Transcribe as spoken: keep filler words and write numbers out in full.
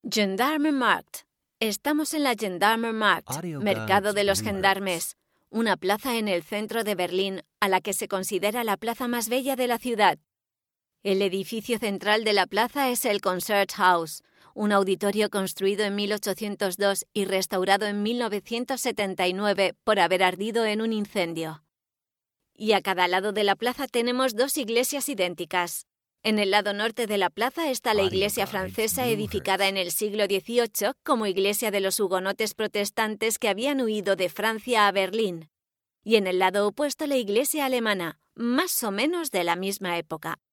Gendarmenmarkt. Estamos en la Gendarmenmarkt, mercado de los gendarmes, una plaza en el centro de Berlín a la que se considera la plaza más bella de la ciudad. El edificio central de la plaza es el Konzerthaus, un auditorio construido en mil ochocientos dos y restaurado en mil novecientos setenta y nueve por haber ardido en un incendio. Y a cada lado de la plaza tenemos dos iglesias idénticas. En el lado norte de la plaza está la iglesia francesa edificada en el siglo dieciocho como iglesia de los hugonotes protestantes que habían huido de Francia a Berlín. Y en el lado opuesto la iglesia alemana, más o menos de la misma época.